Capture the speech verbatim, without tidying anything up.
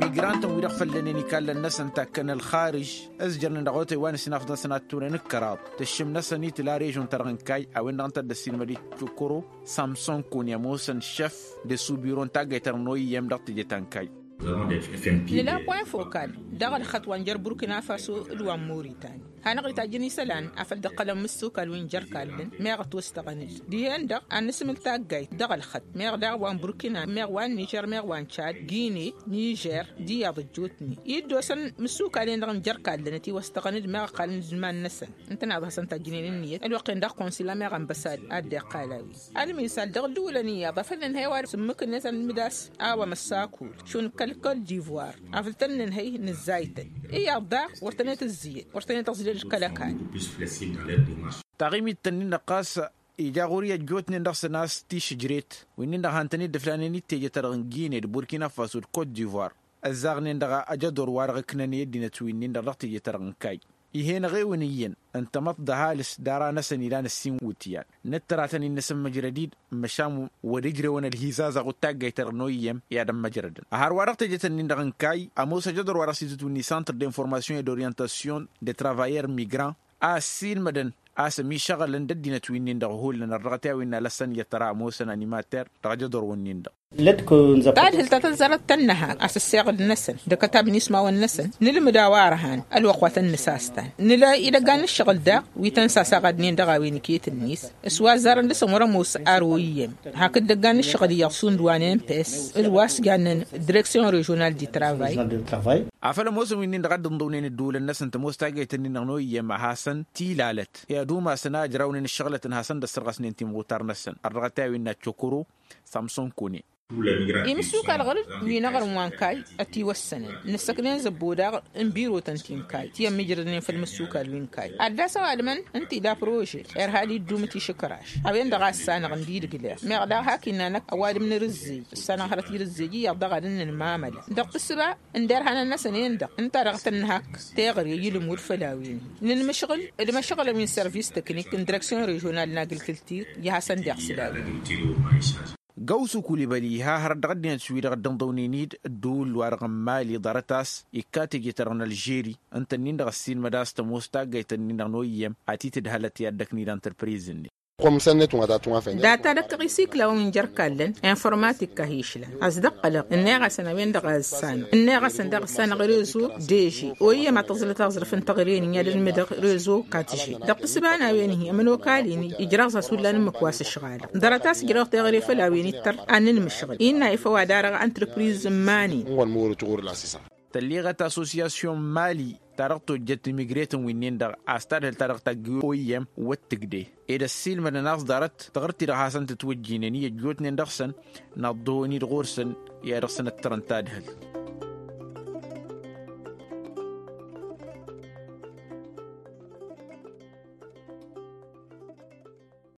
ميغرانت ويرفل لنني كان الناس انت كان الخارج ازجر ندغوتي وان سناف نسنا تورن الكراب تشم نسني تلا ريجون ترغنكاي او ان انت دسين مدي تشكرو سامسون كونيا موسن شيف دي سوبيرون تاغي ترنوي يم دقت جتانكاي للا بوين فوكال دغل خطوان جر بوركينا فاسو دوان موريتاني هنغي تاجني سلان افل دقلم مسوك الوين جر كالن ميغ توستغني دي هندق ان اسم التاغاي دغل خط ميغ دغوان بوركينا ميغ وان نيجر ميغ وان تشاد غيني نيجر دي يضجوتني يدوسن مسوك الين دغن جر كالن تي واستغني ميغ قال زمان نسن انت نعرف سنت جنين النيه الوقت دغ كونسيلا ميغ امبساد ادي قالاوي المثال دغ دولنيه ضفلن هيوار سمك الناس المداس اوا مساكول شون كل ديفوار عفلتن هي نزايتن اي ابدا ورتنيت الزي ورتنيت تصدير الكلاكان تغيمي التنين نقاس إيجاغوريا جوتني ندخس ناس تيش جريت وإني هانتني دفلاني تيجي ترغنجيني بوركينا فاسو كوت ديفوار الزاغني ندغا أجدور وارغكنني يدينا تويني ندغ تيجي ترغنكاي إيهين غيونيين أنت مطدها لسدارا نسني لان السين ووتيان نتراتني نسم مجرديد مشام ورجري ون الهزازة غتاق يترنويم يادم مجردن أهار وارغت جتني ندغنكاي أموسا جدور وارغسيتوني سانتر دينفورماسيون دورينتاسيون دي ترافاير ميغران آسين مدن آسمي شغل لنددينا تويني ندغ هول لنرغتها وإنا لسن يترى موسى أنيماتر رغجدور ونين دغ بعد هل تتزرت تنها أساسيغ النسل دكتاب نسمة والنسل نلم داوارهان الوقوة النساستان نلا إذا كان الشغل دا ويتنسى ساقدنين دغاوين كيت النيس اسوا زارن لسا مرموس أرويم هكذا كان الشغل يغسون دوانين بس الواس كان دريكسيون ريجونال دي ترافاي عفلا موسم وينين دغاد ضمنين الدول الناس انت موستاقية تنين نغنوية مع حسن تيلالت يا دوما سناجرا ونين الشغلة حسن دسترغس نين موتار نسن الرغتاوي إنها تشكرو سامسون كوني يمسوك الغرب وينغر وانكاي أتي والسنة نسكنين زبودا انبيرو تنتيم كاي تيام مجردين في المسوك الوينكاي أداسا وعلمان انتي دا بروجي إرهالي دومتي شكراش أبين دغا السانة غندير قلير ميغدا هاكي نانك أواد من رزي السانة غرتي رزيجي يغدغا دن المعاملة دق السبا اندار هانا النسانين دق انت رغتن هاك تيغري يلمور فلاوين للمشغل المشغل من سيرفيس تكنيك اندركسيون ريجونال ناقل كلتير يحسن ديق سلاوين قوسو كوليبالي ها هردغدنا تسوير غدن ضونينيد الدول وارغم مالي ضارتاس إكاتي جيترن الجيري انت نين السين مداس تموستا جيتن نين نويم عتي تدهلت يدك نين انتربريزني داتا دك ريسيكلا ومن جركالن انفورماتيك كهيشلا أصدق قلق الناغا سنوين دغا السان الناغا سندغ سان غريزو ديجي وهي ما تزل تغزر في انتغرين يد المدغ ريزو كاتجي دق سبانا وينه من وكاليني إجراغ سولا مكواس الشغالة درتاس جراغ تغري فلاويني تر أن المشغل إنا يفوا دارغ انتربريز ماني تليغة أسوسياسيون مالي تارقتو جت ميغريتن وينين دغ أستاد هل تارقتا جويم واتقدي إذا السيل من الناس دارت تغرتي رحاسن تتوجيني جوتنين دغسن نضوني دغورسن يا رغسن الترنتاد هل